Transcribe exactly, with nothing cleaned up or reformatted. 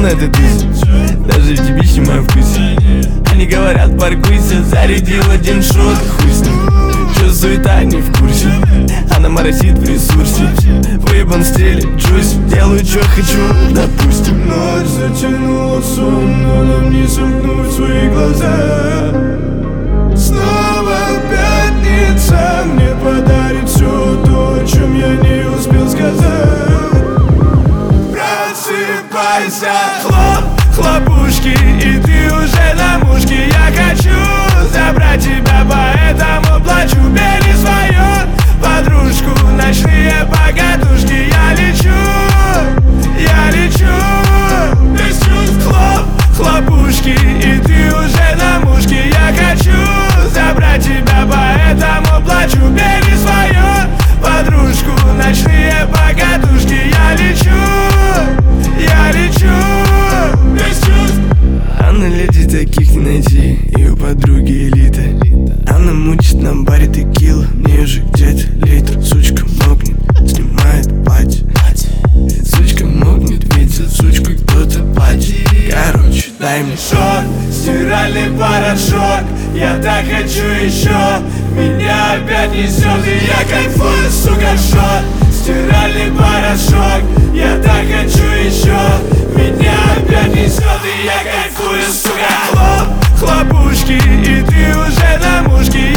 это туз, даже в типичном моем вкусе. Они говорят, паркуйся, зарядил один шот, хуй с ним. Чё суета, не в курсе, она моросит в ресурсе. Выебан в стиле, джусь, делаю чё хочу, допустим. Ночь затянула сон, но нам не сомкнуть свои глаза. Снова пятница мне подарит все то, о чем я не успел сказать. Просыпайся, хлоп, хлопушки, и ты уже на мушке. Я хочу забрать тебя, поэтому плачу. Бери свою подружку, ночные покатушки. Я лечу, я лечу без чувств. Хлоп, хлопушки, и ты уже на мушке. Я хочу забрать тебя, поэтому плачу. Бери свою подружку, ночные покатушки. Я лечу, я лечу без чувств. Анна леди, таких не найти, ее подруги элита. Она мучит на баре текила, мне же где-то литр. Сучка мокнет, снимает платье. Сучка мокнет, ведь за сучку кто-то платит. Короче, дай мне шок, стиральный порошок. Я так хочу еще, меня опять несет, и я кайфую, сука, шот. Стиральный порошок, я так хочу еще, меня опять несет, и я кайфую, сука. Хлоп, хлопушки, и ты уже на мушке.